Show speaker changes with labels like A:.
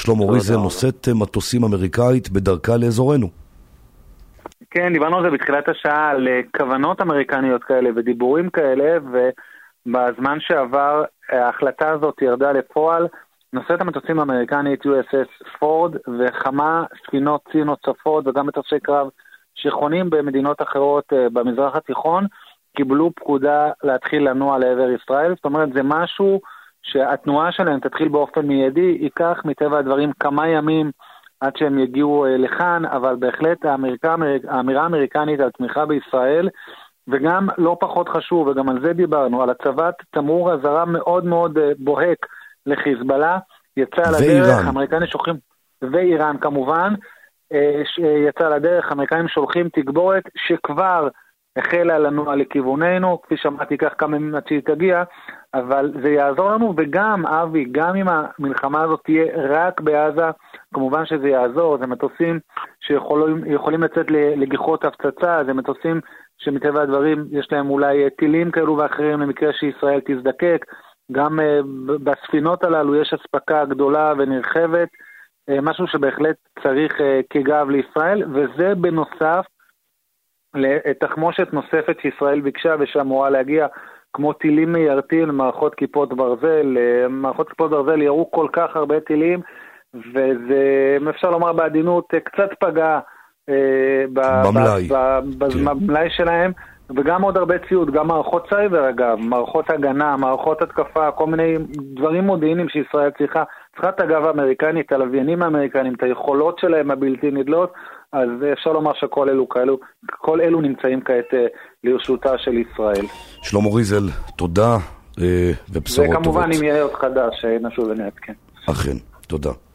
A: שלמה ריזל, נושאת מטוסים אמריקאית בדרכה לאזורנו.
B: כן, דיברנו על זה בתחילת השעה, על כוונות אמריקניות כאלה ודיבורים כאלה, ובזמן שעבר ההחלטה הזאת ירדה לפועל, נושאת המטוסים האמריקנית USS פורד וכמה ספינות צי נוספות וגם מטוסי קרב שחונים במדינות אחרות במזרח התיכון, קיבלו פקודה להתחיל לנוע לעבר ישראל. זאת אומרת, זה משהו שהתנועה שלהם תתחיל באופן מיידי, ייקח מטבע הדברים כמה ימים עד שהם יגיעו לכאן, אבל בהחלט האמירה האמריקנית על תמיכה בישראל, וגם לא פחות חשוב, וגם על זה דיברנו, על הצבת תמרור אזהרה מאוד מאוד בוהק לחיזבאללה, יצא לדרך, האמריקנים שולחים, ואיראן כמובן, יצא לדרך, האמריקנים שולחים תגבורת שכבר החלה לנוע לכיווננו, כפי שמעתי כך כמה ימים עד שהיא תגיע, אבל זה יעזור לנו, וגם אבי, גם אם המלחמה הזאת תהיה רק בעזה, כמובן שזה יעזור, זה מטוסים שיכולים לצאת לגיחות הפצצה, זה מטוסים שמטבע הדברים יש להם אולי טילים כאלו ואחרים למקרה שישראל תזדקק, גם בספינות הללו יש הספקה גדולה ונרחבת, משהו שבהחלט צריך כגב לישראל, וזה בנוסף לתחמושת נוספת שישראל ביקשה ושאמורה להגיע, כמו טילים מיירטים למערכות כיפות ברזל. מערכות כיפות ברזל ירו כל כך הרבה טילים, וזה, אפשר לומר בעדינות, קצת פגע במלאי שלהם, וגם עוד הרבה ציוד, גם מערכות סייבר אגב, מערכות הגנה, מערכות התקפה, כל מיני דברים מודיעיניים שישראל צריכה את הגב האמריקנית, הלוויינים האמריקנים, את היכולות שלהם הבלתי נדלות, אז אפשר לומר כל אלו נמצאים כעת לרשותה של ישראל.
A: שלמה ריזל, תודה ובשורות טובות.
B: וכמובן אם יהיה עוד חדש, נשוב ונעדכן.
A: אכן, תודה.